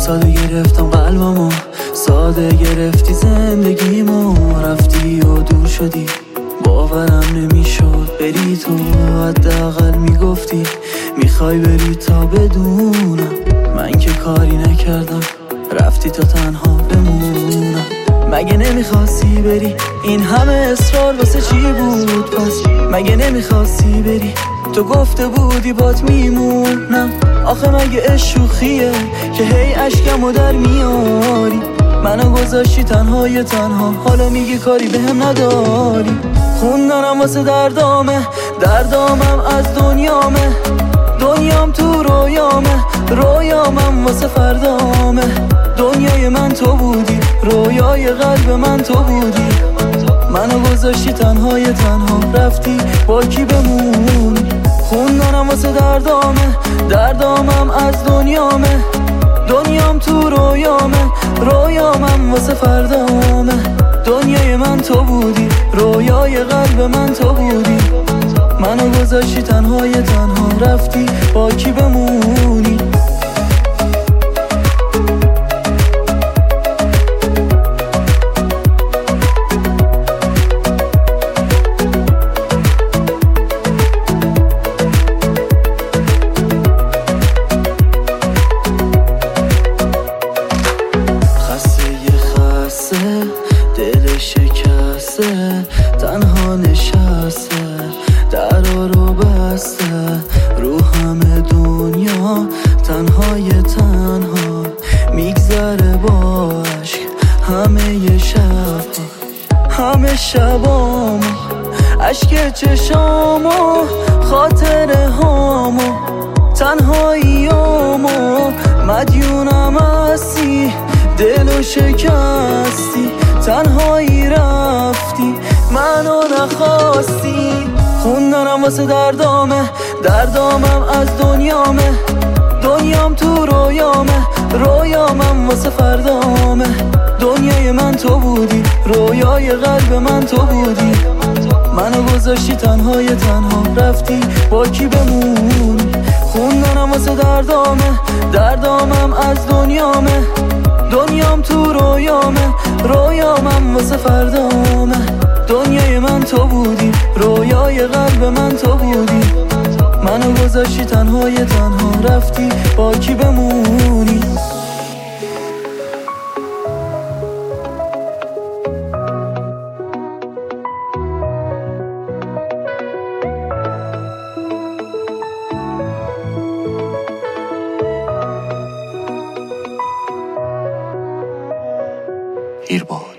ساده گرفتم قلبمو، ساده گرفتی زندگیمو، رفتی و دور شدی باورم نمیشد بری تو. حداقل میگفتی میخوای بری تا بدونم من که کاری نکردم، رفتی تا تنها بمونم. مگه نمیخواستی بری؟ این همه اصرار واسه چی بود پس؟ مگه نمیخواستی بری؟ تو گفته بودی بات میمونم. آخه مگه عشق که هی اشکمو در میاری؟ منو گذاشتی تنهای تنها، حالا میگی کاری بهم نداری. خوندنم واسه دردامه، دردامم از دنیامه، دنیام تو رویامه، رویامم واسه فردامه. دنیای من تو بودی، رویای قلب من تو بودی. منو گذاشتی تنهای تنها، رفتی با کی بمونی؟ خوندنم واسه دردامه، دردامم از دنیامه، دنیام تو رویامه، رویامم واسه فردامه. دنیای من تو بودی، رویای قلب من تو بودی. منو گذاشتی تنهای تنها، رفتی با کی بمونی؟ دل شکسته، تنها نشسته، درا رو بسته، رو همه دنیا تنهای تنها میگذره با عشق. همه شبامو، عشق چشامو، خاطره هامو، تنهاییامو، مدیونم هستی، دلو شکستی، تنهایی رفتی، منو نخواستی. خوندنم واسه دردامه، دردامم از دنیامه، دنیام تو رویامه، رویامم واسه فردامه. دنیای من تو بودی، رویای قلب من تو بودی. منو گذاشتی تنهای تنها، رفتی با کی بمونی؟ خوندنم واسه دردامه، دردامم از دنیامه، دنیام تو رویامه، رویامم واسه فردامه. دنیای من تو بودی، رویای قلب من تو بودی. منو گذاشتی تنهای تنها، رفتی با کی بمونی؟ ایرباد.